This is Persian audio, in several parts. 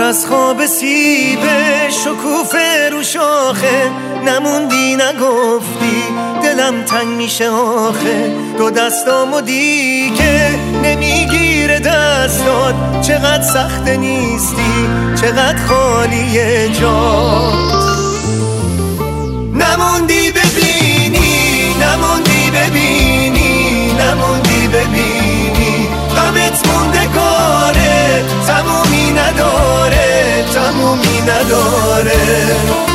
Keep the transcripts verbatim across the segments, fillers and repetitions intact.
از خواب سیبه شکوفه رو شاخه، نموندی نگفتی دلم تنگ میشه آخه. دو دستامو دیگه نمیگیره دستات، چقدر سخت نیستی چقدر خالیه جات. نموندی ببینی نموندی ببینی نموندی ببینی، غمت موندگاره تمومی نداره تمومی نداره.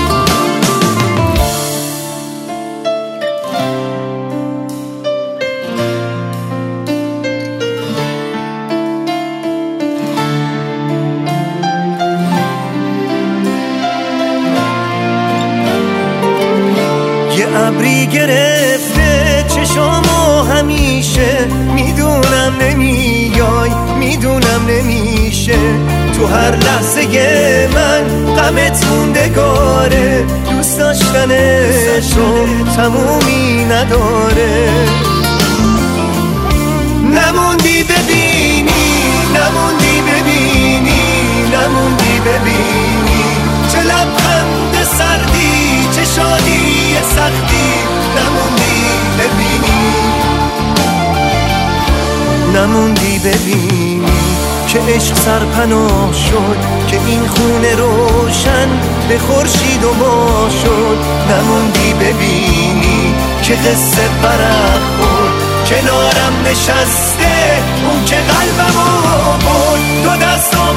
یه ابری گرفته چشامو همیشه، میدونم نمیای میدونم نمیشه. تو هر لحظه من غمت موندگاره، دوست داشتن تو تمومی نداره. نموندی ببینی نموندی ببینی نموندی ببینی، چه لبخند سردی چه شادی سختی، نموندی ببینی نموندی ببینی که عشق سرپناه شد، که این خونه روشن به خورشید و ما شد. نموندی ببینی که قصه برق بود، کنارم نشسته اون که قلبمو برد. دو دستم